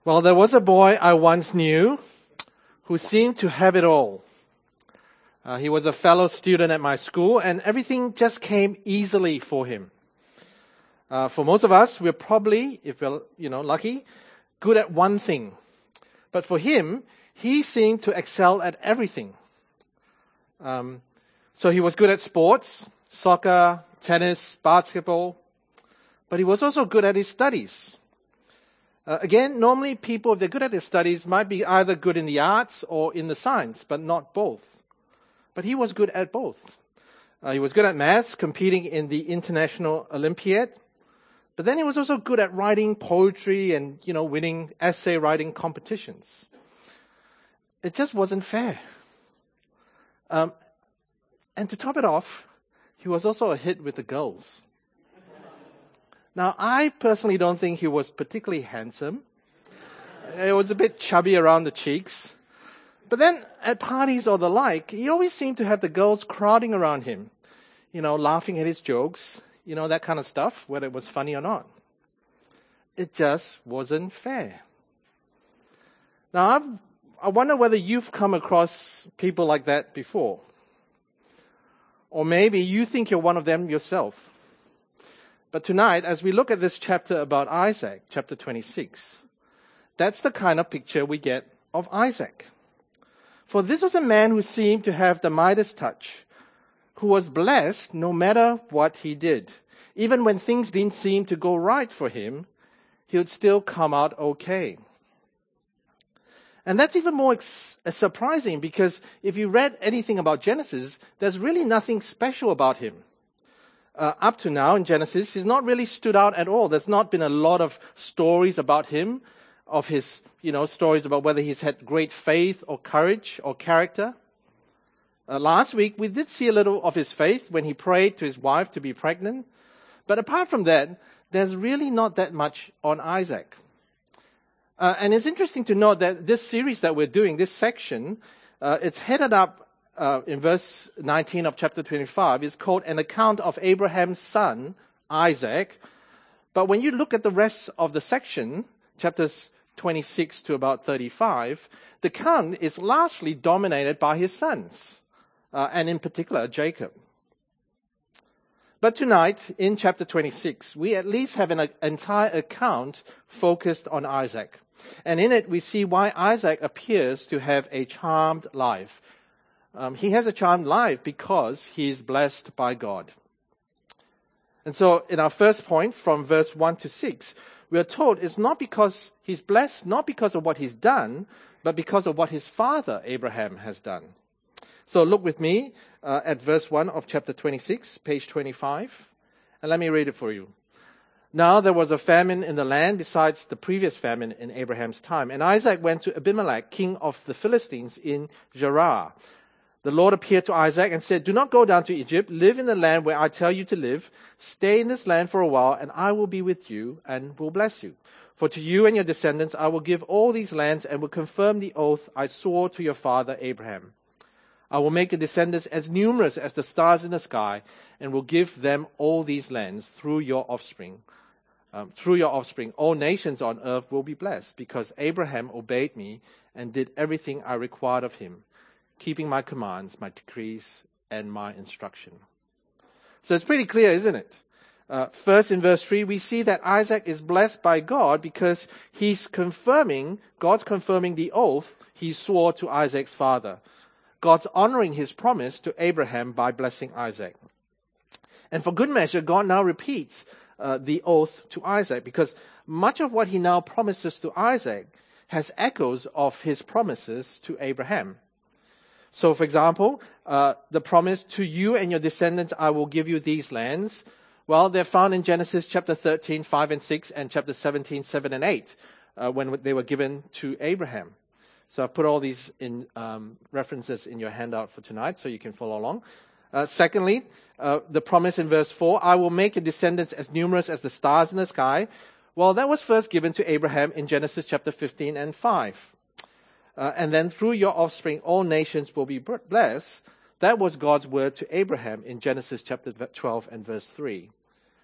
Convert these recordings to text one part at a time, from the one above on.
Well, there was a boy I once knew who seemed to have it all. He was a fellow student at my school, and everything just came easily for him. For most of us, we're probably, if we're lucky, good at one thing. But for him, he seemed to excel at everything. So he was good at sports, soccer, tennis, basketball, but he was also good at his studies. Again, normally people, if they're good at their studies, might be either good in the arts or in the science, but not both. But he was good at both. He was good at maths, competing in the International Olympiad. But then he was also good at writing poetry and, winning essay writing competitions. It just wasn't fair. And to top it off, he was also a hit with the girls. Now, I personally don't think he was particularly handsome. He was a bit chubby around the cheeks. But then at parties or the like, he always seemed to have the girls crowding around him, laughing at his jokes, that kind of stuff, whether it was funny or not. It just wasn't fair. Now, I wonder whether you've come across people like that before. Or maybe you think you're one of them yourself. But tonight, as we look at this chapter about Isaac, chapter 26, that's the kind of picture we get of Isaac. For this was a man who seemed to have the Midas touch, who was blessed no matter what he did. Even when things didn't seem to go right for him, he would still come out okay. And that's even more surprising because if you read anything about Genesis, there's really nothing special about him. Up to now in Genesis, he's not really stood out at all. There's not been a lot of stories about him, of his, stories about whether he's had great faith or courage or character. Last week, we did see a little of his faith when he prayed to his wife to be pregnant. But apart from that, there's really not that much on Isaac. And it's interesting to note that this series that we're doing, this section, it's headed up in verse 19 of chapter 25, is called An Account of Abraham's Son, Isaac. But when you look at the rest of the section, chapters 26 to about 35, the account is largely dominated by his sons, and in particular, Jacob. But tonight, in chapter 26, we at least have an entire account focused on Isaac. And in it, we see why Isaac appears to have a charmed life. He has a charmed life because he is blessed by God. And so in our first point, from verse 1 to 6, we are told it's not because he's blessed, not because of what he's done, but because of what his father Abraham has done. So look with me at verse 1 of chapter 26, page 25, and let me read it for you. Now there was a famine in the land besides the previous famine in Abraham's time, and Isaac went to Abimelech, king of the Philistines, in Gerar. The Lord appeared to Isaac and said, "Do not go down to Egypt. Live in the land where I tell you to live. Stay in this land for a while, and I will be with you and will bless you. For to you and your descendants I will give all these lands and will confirm the oath I swore to your father Abraham. I will make your descendants as numerous as the stars in the sky and will give them all these lands through your offspring. All nations on earth will be blessed because Abraham obeyed me and did everything I required of him, keeping my commands, my decrees, and my instruction." So it's pretty clear, isn't it? First, in verse 3, we see that Isaac is blessed by God because God's confirming the oath he swore to Isaac's father. God's honoring his promise to Abraham by blessing Isaac. And for good measure, God now repeats the oath to Isaac because much of what he now promises to Isaac has echoes of his promises to Abraham. So, for example, the promise to you and your descendants, I will give you these lands. Well, they're found in Genesis chapter 13, 5 and 6, and chapter 17, 7 and 8, when they were given to Abraham. So I've put all these in references in your handout for tonight so you can follow along. Secondly, the promise in verse 4, I will make your descendants as numerous as the stars in the sky. Well, that was first given to Abraham in Genesis chapter 15 and 5. And then through your offspring, all nations will be blessed. That was God's word to Abraham in Genesis chapter 12 and verse 3.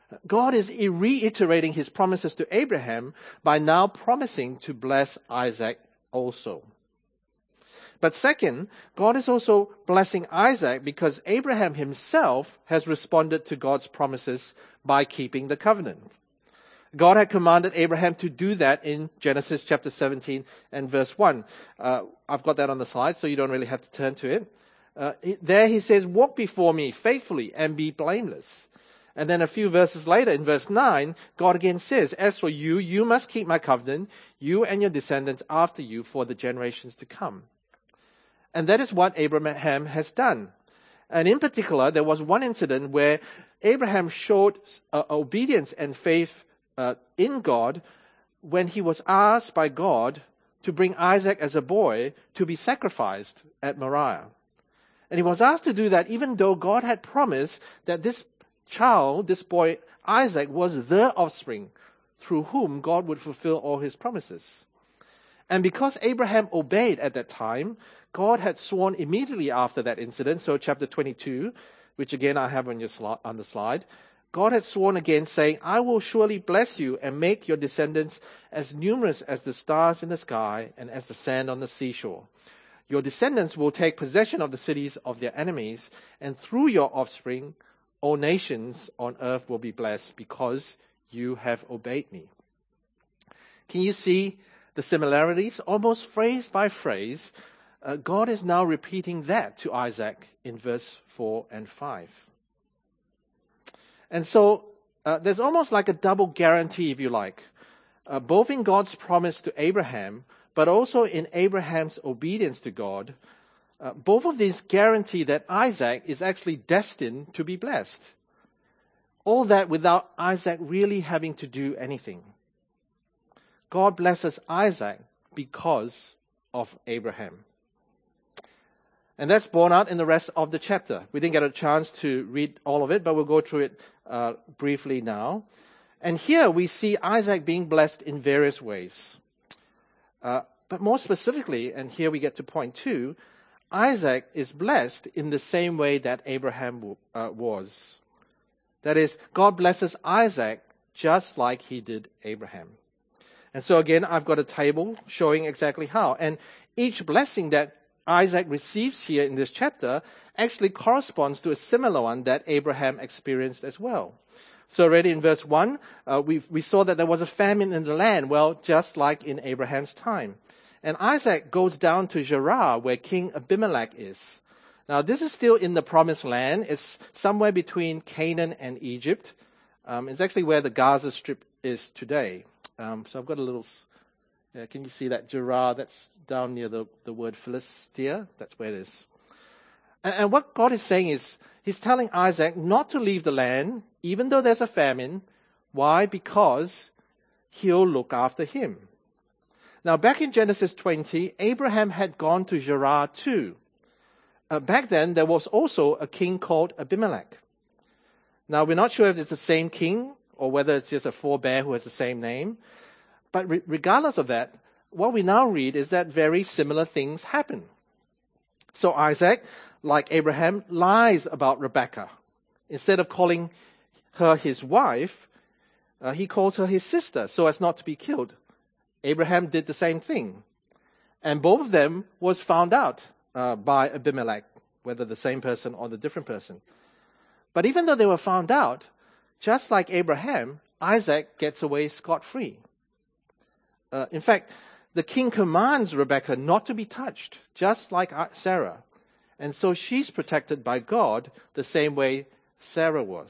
God is reiterating his promises to Abraham by now promising to bless Isaac also. But second, God is also blessing Isaac because Abraham himself has responded to God's promises by keeping the covenant. God had commanded Abraham to do that in Genesis chapter 17 and verse 1. I've got that on the slide, so you don't really have to turn to it. There he says, walk before me faithfully and be blameless. And then a few verses later, in verse 9, God again says, as for you, you must keep my covenant, you and your descendants after you for the generations to come. And that is what Abraham has done. And in particular, there was one incident where Abraham showed obedience and faith in God when he was asked by God to bring Isaac as a boy to be sacrificed at Moriah. And he was asked to do that even though God had promised that this child, this boy Isaac, was the offspring through whom God would fulfill all his promises. And because Abraham obeyed at that time, God had sworn immediately after that incident, so chapter 22, which again I have on the slide, God had sworn again, saying, I will surely bless you and make your descendants as numerous as the stars in the sky and as the sand on the seashore. Your descendants will take possession of the cities of their enemies, and through your offspring, all nations on earth will be blessed because you have obeyed me. Can you see the similarities? Almost phrase by phrase, God is now repeating that to Isaac in verse 4 and 5. And so there's almost like a double guarantee, if you like, both in God's promise to Abraham, but also in Abraham's obedience to God. Both of these guarantee that Isaac is actually destined to be blessed. All that without Isaac really having to do anything. God blesses Isaac because of Abraham. And that's borne out in the rest of the chapter. We didn't get a chance to read all of it, but we'll go through it briefly now. And here we see Isaac being blessed in various ways. But more specifically, and here we get to point 2, Isaac is blessed in the same way that Abraham was. That is, God blesses Isaac just like he did Abraham. And so again, I've got a table showing exactly how. And each blessing that Isaac receives here in this chapter actually corresponds to a similar one that Abraham experienced as well. So already in verse 1, we saw that there was a famine in the land, well, just like in Abraham's time. And Isaac goes down to Gerar, where King Abimelech is. Now, this is still in the promised land. It's somewhere between Canaan and Egypt. It's actually where the Gaza Strip is today. So I've got a little... can you see that Gerar? That's down near the word Philistia. That's where it is. And what God is saying is, he's telling Isaac not to leave the land, even though there's a famine. Why? Because he'll look after him. Now, back in Genesis 20, Abraham had gone to Gerar too. Back then, there was also a king called Abimelech. Now, we're not sure if it's the same king or whether it's just a forebear who has the same name. But regardless of that, what we now read is that very similar things happen. So Isaac, like Abraham, lies about Rebekah. Instead of calling her his wife, he calls her his sister so as not to be killed. Abraham did the same thing. And both of them was found out by Abimelech, whether the same person or the different person. But even though they were found out, just like Abraham, Isaac gets away scot-free. In fact, the king commands Rebekah not to be touched, just like Sarah. And so she's protected by God the same way Sarah was.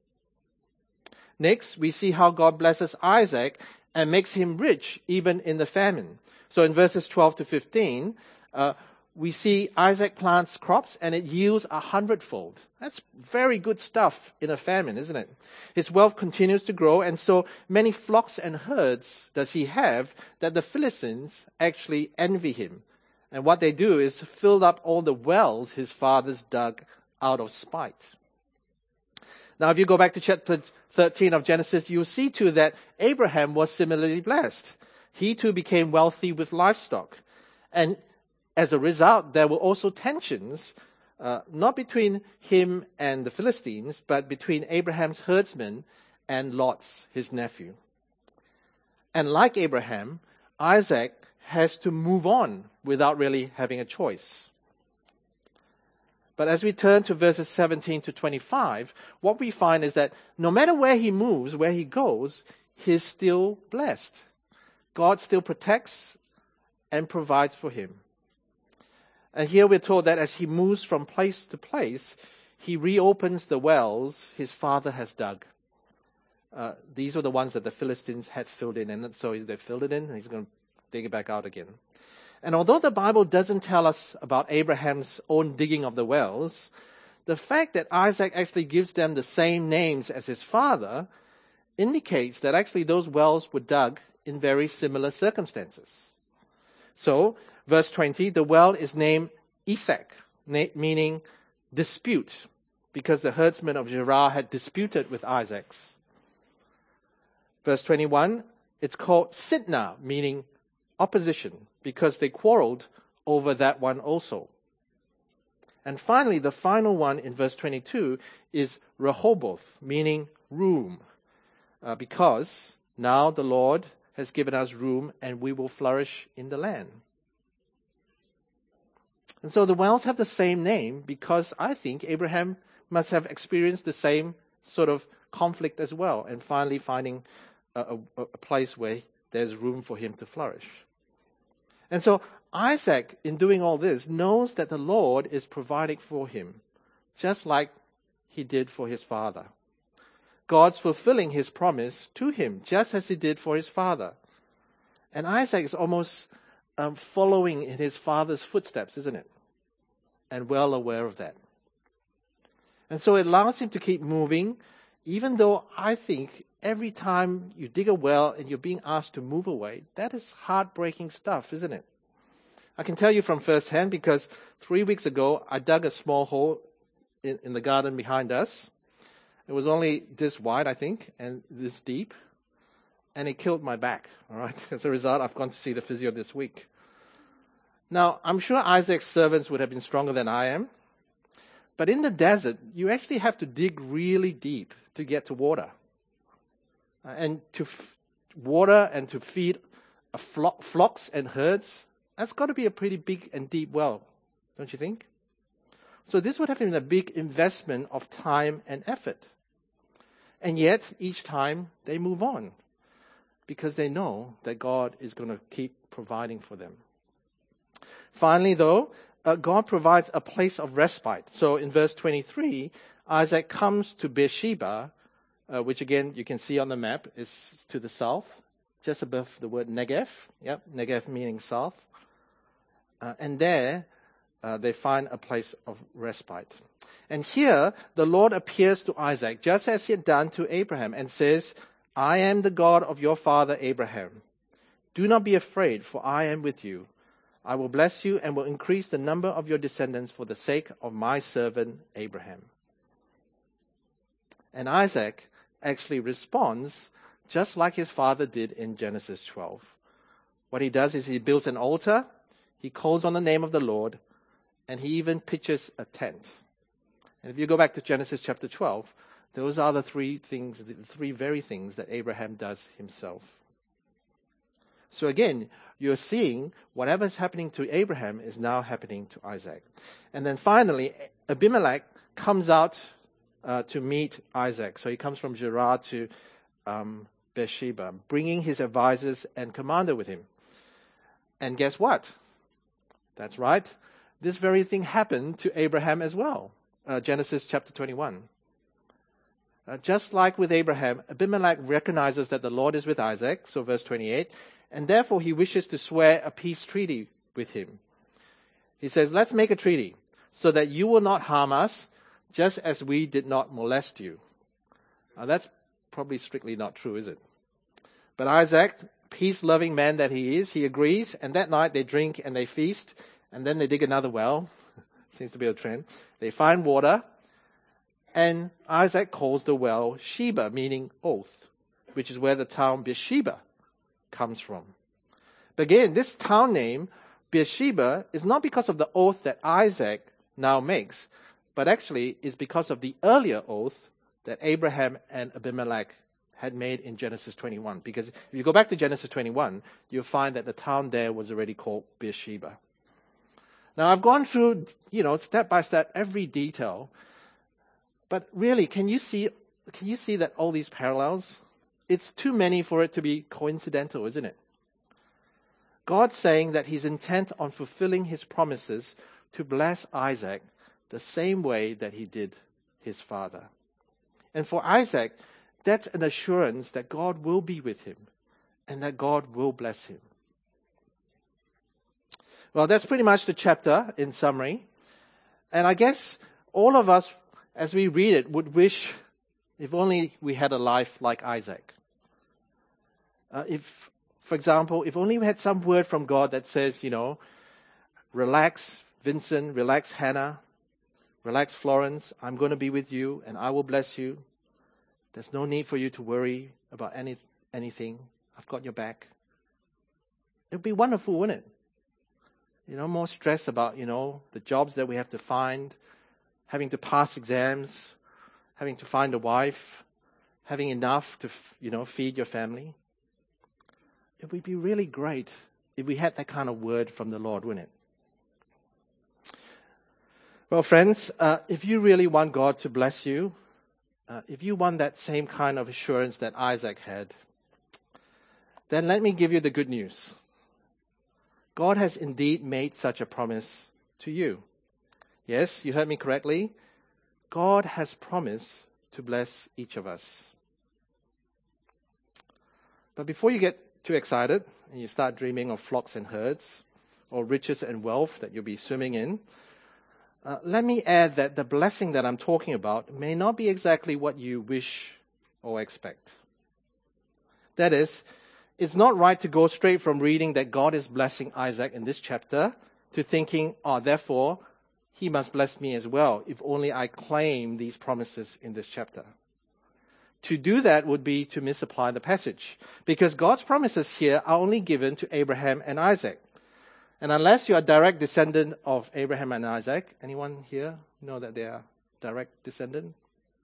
Next, we see how God blesses Isaac and makes him rich even in the famine. So in verses 12 to 15, we see Isaac plants crops and it yields 100-fold. That's very good stuff in a famine, isn't it? His wealth continues to grow, and so many flocks and herds does he have that the Philistines actually envy him. And what they do is fill up all the wells his fathers dug out of spite. Now, if you go back to chapter 13 of Genesis, you'll see too that Abraham was similarly blessed. He too became wealthy with livestock. And as a result, there were also tensions, not between him and the Philistines, but between Abraham's herdsmen and Lot, his nephew. And like Abraham, Isaac has to move on without really having a choice. But as we turn to verses 17 to 25, what we find is that no matter where he moves, where he goes, he's still blessed. God still protects and provides for him. And here we're told that as he moves from place to place, he reopens the wells his father has dug. These were the ones that the Philistines had filled in, and so they filled it in, and he's going to dig it back out again. And although the Bible doesn't tell us about Abraham's own digging of the wells, the fact that Isaac actually gives them the same names as his father indicates that actually those wells were dug in very similar circumstances. So, verse 20, the well is named Esek, meaning dispute, because the herdsmen of Gerar had disputed with Isaac's. Verse 21, it's called Sitnah, meaning opposition, because they quarreled over that one also. And finally, the final one in verse 22 is Rehoboth, meaning room, because now the Lord has given us room and we will flourish in the land. And so the wells have the same name because I think Abraham must have experienced the same sort of conflict as well, and finally finding a place where there's room for him to flourish. And so Isaac, in doing all this, knows that the Lord is providing for him, just like he did for his father. God's fulfilling his promise to him, just as he did for his father. And Isaac is almost following in his father's footsteps, isn't it? And well aware of that. And so it allows him to keep moving, even though I think every time you dig a well and you're being asked to move away, that is heartbreaking stuff, isn't it? I can tell you from first hand because 3 weeks ago, I dug a small hole in the garden behind us. It was only this wide, I think, and this deep. And it killed my back, all right? As a result, I've gone to see the physio this week. Now, I'm sure Isaac's servants would have been stronger than I am. But in the desert, you actually have to dig really deep to get to water. And to water and to feed flocks and herds, that's got to be a pretty big and deep well, don't you think? So this would have been a big investment of time and effort. And yet, each time they move on because they know that God is going to keep providing for them. Finally, though, God provides a place of respite. So in verse 23, Isaac comes to Beersheba, which again you can see on the map is to the south, just above the word Negev. Yep, Negev meaning south. And there they find a place of respite. And here the Lord appears to Isaac, just as he had done to Abraham, and says, I am the God of your father Abraham. Do not be afraid, for I am with you. I will bless you and will increase the number of your descendants for the sake of my servant Abraham. And Isaac actually responds just like his father did in Genesis 12. What he does is he builds an altar, he calls on the name of the Lord, and he even pitches a tent. And if you go back to Genesis chapter 12, those are the three very things that Abraham does himself. So again, you're seeing whatever is happening to Abraham is now happening to Isaac. And then finally, Abimelech comes out to meet Isaac. So he comes from Gerar to Beersheba, bringing his advisors and commander with him. And guess what? That's right. This very thing happened to Abraham as well. Genesis chapter 21. Just like with Abraham, Abimelech recognizes that the Lord is with Isaac, so verse 28, and therefore he wishes to swear a peace treaty with him. He says, let's make a treaty so that you will not harm us, just as we did not molest you. Now that's probably strictly not true, is it? But Isaac, peace-loving man that he is, he agrees, and that night they drink and they feast, and then they dig another well. Seems to be a trend. They find water, and Isaac calls the well Sheba, meaning oath, which is where the town Beersheba comes from. But again, this town name, Beersheba, is not because of the oath that Isaac now makes, but actually is because of the earlier oath that Abraham and Abimelech had made in Genesis 21. Because if you go back to Genesis 21, you'll find that the town there was already called Beersheba. Now, I've gone through, step by step, every detail. But really, can you see that all these parallels? It's too many for it to be coincidental, isn't it? God's saying that he's intent on fulfilling his promises to bless Isaac the same way that he did his father. And for Isaac, that's an assurance that God will be with him and that God will bless him. Well, that's pretty much the chapter in summary. And I guess all of us, as we read it, would wish if only we had a life like Isaac. For example, if only we had some word from God that says, relax, Vincent, relax, Hannah, relax, Florence, I'm going to be with you and I will bless you. There's no need for you to worry about anything. I've got your back. It would be wonderful, wouldn't it? More stress about, the jobs that we have to find, having to pass exams, having to find a wife, having enough to, feed your family. It would be really great if we had that kind of word from the Lord, wouldn't it? Well, friends, if you really want God to bless you, if you want that same kind of assurance that Isaac had, then let me give you the good news. God has indeed made such a promise to you. Yes, you heard me correctly. God has promised to bless each of us. But before you get too excited and you start dreaming of flocks and herds or riches and wealth that you'll be swimming in, let me add that the blessing that I'm talking about may not be exactly what you wish or expect. That is, it's not right to go straight from reading that God is blessing Isaac in this chapter to thinking, therefore, he must bless me as well, if only I claim these promises in this chapter. To do that would be to misapply the passage, because God's promises here are only given to Abraham and Isaac. And unless you are a direct descendant of Abraham and Isaac, anyone here know that they are direct descendant?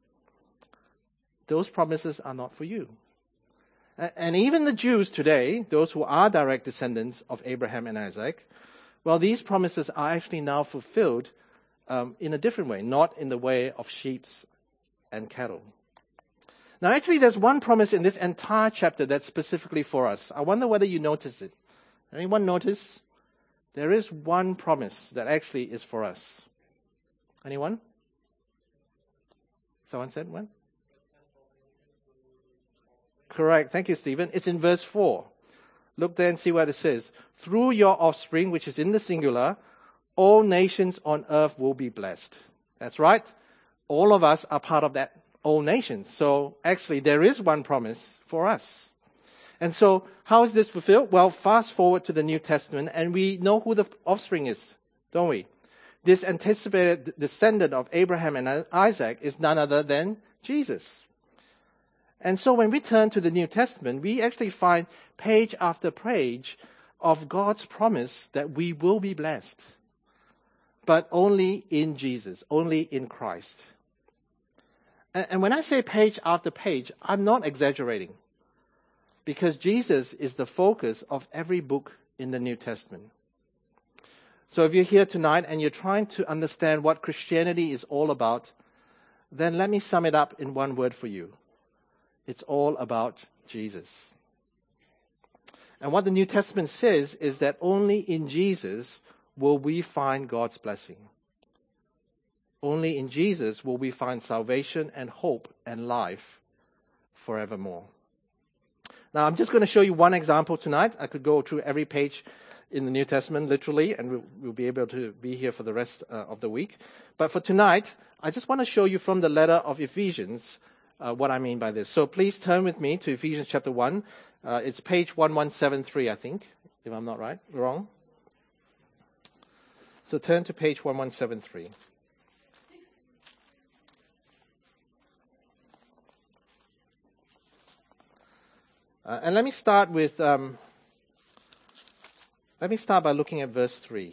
Those promises are not for you. And even the Jews today, those who are direct descendants of Abraham and Isaac, well, these promises are actually now fulfilled in a different way, not in the way of sheep and cattle. Now, actually, there's one promise in this entire chapter that's specifically for us. I wonder whether you notice it. Anyone notice? There is one promise that actually is for us. Anyone? Someone said one? Correct. Thank you, Stephen. It's in verse 4. Look there and see what it says. Through your offspring, which is in the singular, all nations on earth will be blessed. That's right. All of us are part of that all nations. So actually, there is one promise for us. And so, how is this fulfilled? Well, fast forward to the New Testament, and we know who the offspring is, don't we? This anticipated descendant of Abraham and Isaac is none other than Jesus. And so when we turn to the New Testament, we actually find page after page of God's promise that we will be blessed. But only in Jesus, only in Christ. And when I say page after page, I'm not exaggerating. Because Jesus is the focus of every book in the New Testament. So if you're here tonight and you're trying to understand what Christianity is all about, then let me sum it up in one word for you. It's all about Jesus. And what the New Testament says is that only in Jesus will we find God's blessing. Only in Jesus will we find salvation and hope and life forevermore. Now, I'm just going to show you one example tonight. I could go through every page in the New Testament, literally, and we'll be able to be here for the rest of the week. But for tonight, I just want to show you from the letter of Ephesians what I mean by this. So please turn with me to Ephesians chapter 1. It's page 1173, I think, if I'm not wrong. So turn to page 1173. And let me start by looking at verse 3.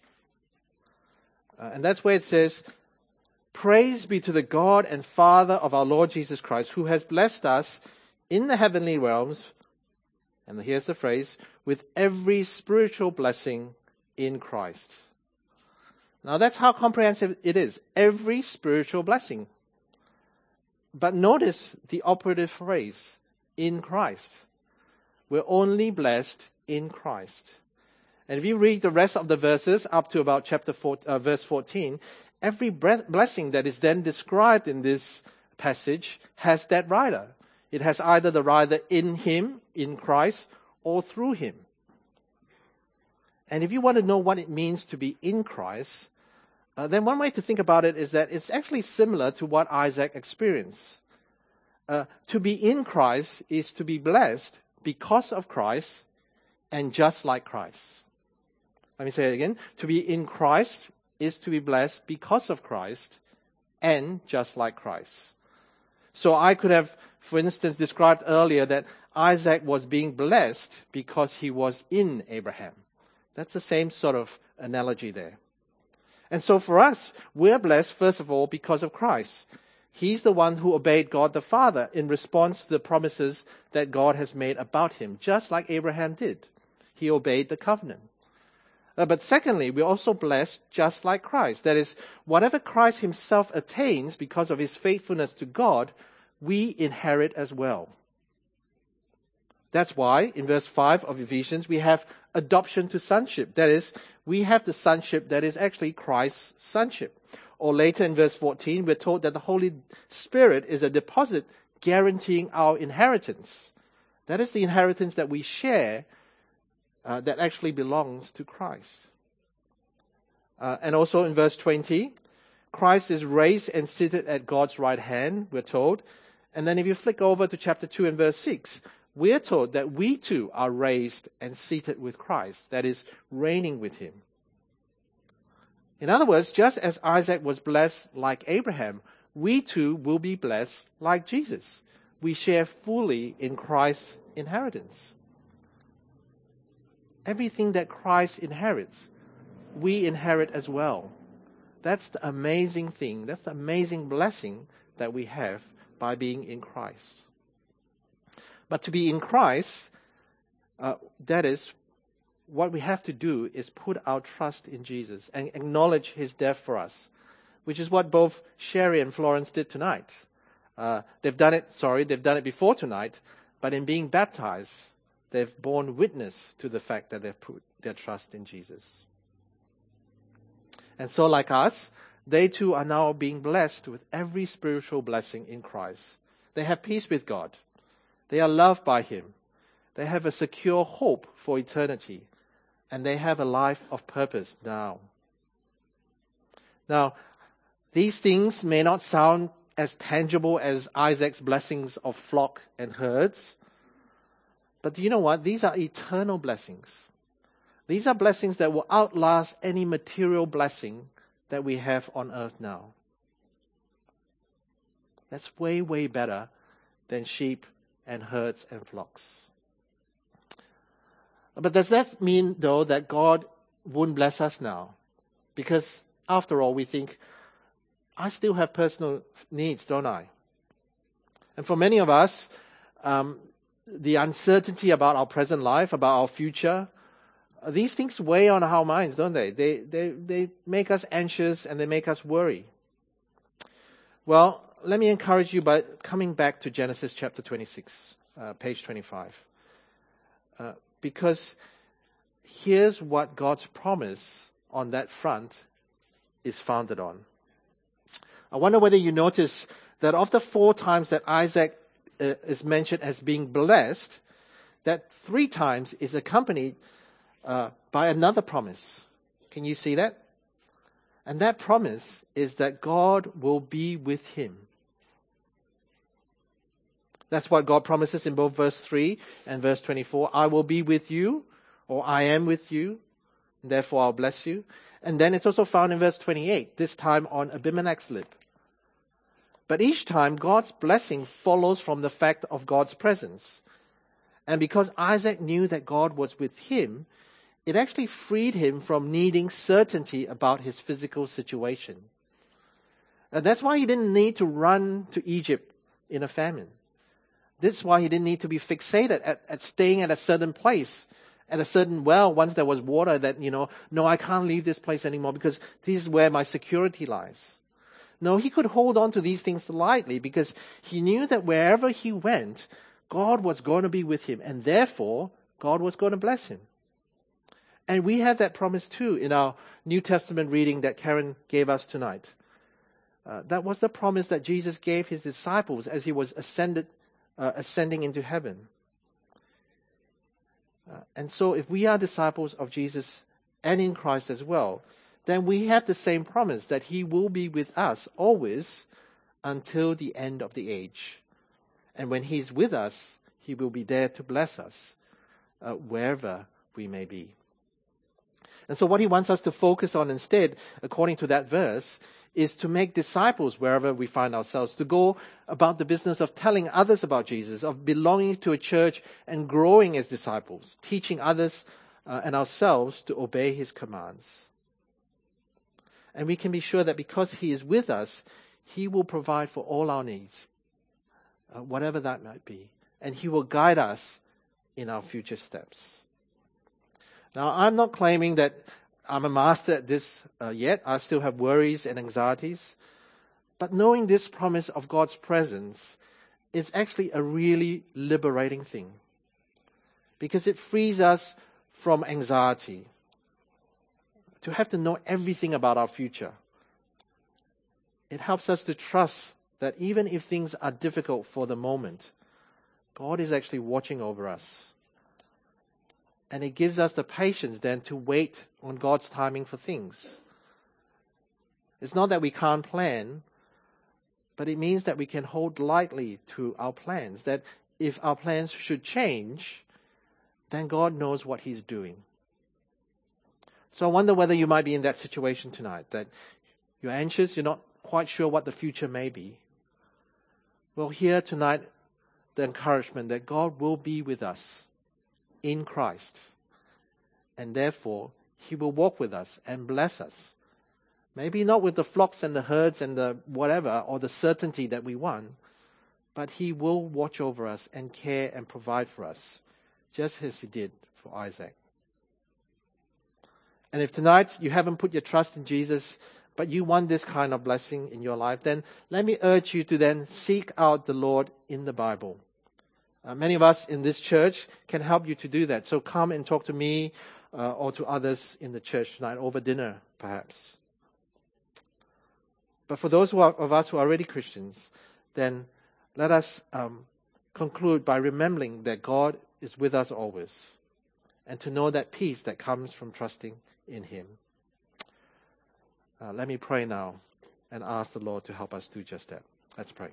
And that's where it says, "Praise be to the God and Father of our Lord Jesus Christ, who has blessed us in the heavenly realms, and here's the phrase, with every spiritual blessing in Christ. Now that's how comprehensive it is. Every spiritual blessing. But notice the operative phrase, in Christ. We're only blessed in Christ. And if you read the rest of the verses up to about verse 14, every blessing that is then described in this passage has that rider. It has either the rider in Him, in Christ, or through Him. And if you want to know what it means to be in Christ, then one way to think about it is that it's actually similar to what Isaac experienced. To be in Christ is to be blessed because of Christ and just like Christ. Let me say it again. To be in Christ is to be blessed because of Christ and just like Christ. So I could have, for instance, described earlier that Isaac was being blessed because he was in Abraham. That's the same sort of analogy there. And so for us, we're blessed, first of all, because of Christ. He's the one who obeyed God the Father in response to the promises that God has made about him, just like Abraham did. He obeyed the covenant. But secondly, we're also blessed just like Christ. That is, whatever Christ himself attains because of his faithfulness to God, we inherit as well. That's why in verse 5 of Ephesians, we have adoption to sonship. That is, we have the sonship that is actually Christ's sonship. Or later in verse 14, we're told that the Holy Spirit is a deposit guaranteeing our inheritance. That is the inheritance that we share that actually belongs to Christ. And also in verse 20, Christ is raised and seated at God's right hand, we're told. And then if you flick over to chapter 2 and verse 6, we're told that we too are raised and seated with Christ. That is, reigning with him. In other words, just as Isaac was blessed like Abraham, we too will be blessed like Jesus. We share fully in Christ's inheritance. Everything that Christ inherits, we inherit as well. That's the amazing thing. That's the amazing blessing that we have by being in Christ. But to be in Christ, that is, what we have to do is put our trust in Jesus and acknowledge his death for us, which is what both Sherry and Florence did tonight. They've done it before tonight, but in being baptized, they've borne witness to the fact that they've put their trust in Jesus. And so like us, they too are now being blessed with every spiritual blessing in Christ. They have peace with God. They are loved by him. They have a secure hope for eternity. And they have a life of purpose now. Now, these things may not sound as tangible as Isaac's blessings of flock and herds. But do you know what? These are eternal blessings. These are blessings that will outlast any material blessing that we have on earth now. That's way, way better than sheep and herds and flocks. But does that mean, though, that God won't bless us now? Because, after all, we think, I still have personal needs, don't I? And for many of us, the uncertainty about our present life, about our future, these things weigh on our minds, don't they? They make us anxious and they make us worry. Well, let me encourage you by coming back to Genesis chapter 26, page 25. Because here's what God's promise on that front is founded on. I wonder whether you notice that of the 4 times that Isaac is mentioned as being blessed, that 3 times is accompanied by another promise. Can you see that? And that promise is that God will be with him. That's what God promises in both verse 3 and verse 24. I will be with you, or I am with you, and therefore I'll bless you. And then it's also found in verse 28, this time on Abimelech's lip. But each time, God's blessing follows from the fact of God's presence. And because Isaac knew that God was with him, it actually freed him from needing certainty about his physical situation. And that's why he didn't need to run to Egypt in a famine. This is why he didn't need to be fixated at staying at a certain place, at a certain well, once there was water that, no, I can't leave this place anymore because this is where my security lies. No, he could hold on to these things lightly because he knew that wherever he went, God was going to be with him, and therefore God was going to bless him. And we have that promise too in our New Testament reading that Karen gave us tonight. That was the promise that Jesus gave his disciples as he was ascending into heaven. And so if we are disciples of Jesus and in Christ as well, then we have the same promise that he will be with us always until the end of the age. And when he's with us, he will be there to bless us wherever we may be. And so what he wants us to focus on instead, according to that verse, is to make disciples wherever we find ourselves, to go about the business of telling others about Jesus, of belonging to a church and growing as disciples, teaching others and ourselves to obey his commands. And we can be sure that because he is with us, he will provide for all our needs, whatever that might be. And he will guide us in our future steps. Now, I'm not claiming that I'm a master at this yet. I still have worries and anxieties. But knowing this promise of God's presence is actually a really liberating thing, because it frees us from anxiety to have to know everything about our future. It helps us to trust that even if things are difficult for the moment, God is actually watching over us. And it gives us the patience then to wait on God's timing for things. It's not that we can't plan, but it means that we can hold lightly to our plans. That if our plans should change, then God knows what he's doing. So I wonder whether you might be in that situation tonight, that you're anxious, you're not quite sure what the future may be. Well, hear tonight the encouragement that God will be with us in Christ. And therefore, he will walk with us and bless us. Maybe not with the flocks and the herds and the whatever, or the certainty that we want, but he will watch over us and care and provide for us, just as he did for Isaac. And if tonight you haven't put your trust in Jesus, but you want this kind of blessing in your life, then let me urge you to then seek out the Lord in the Bible. Many of us in this church can help you to do that. So come and talk to me or to others in the church tonight, over dinner perhaps. But for those of us who are already Christians, then let us conclude by remembering that God is with us always, and to know that peace that comes from trusting in him. Let me pray now and ask the Lord to help us do just that. Let's pray.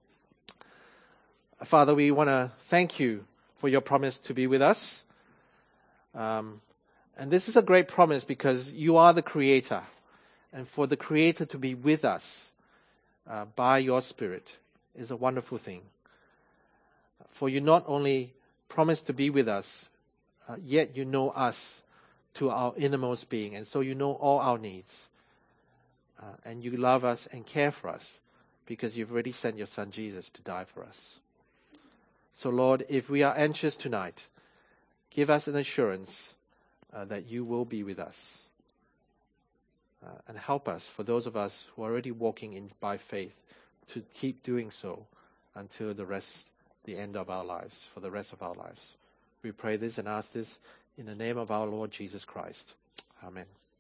Father, we want to thank you for your promise to be with us. And this is a great promise because you are the Creator. And for the Creator to be with us by your Spirit is a wonderful thing. For you not only promise to be with us, yet you know us to our innermost being. And so you know all our needs. And you love us and care for us because you've already sent your Son Jesus to die for us. So Lord, if we are anxious tonight, give us an assurance that you will be with us. And help us, for those of us who are already walking by faith, to keep doing so until the end of our lives, for the rest of our lives. We pray this and ask this in the name of our Lord Jesus Christ. Amen.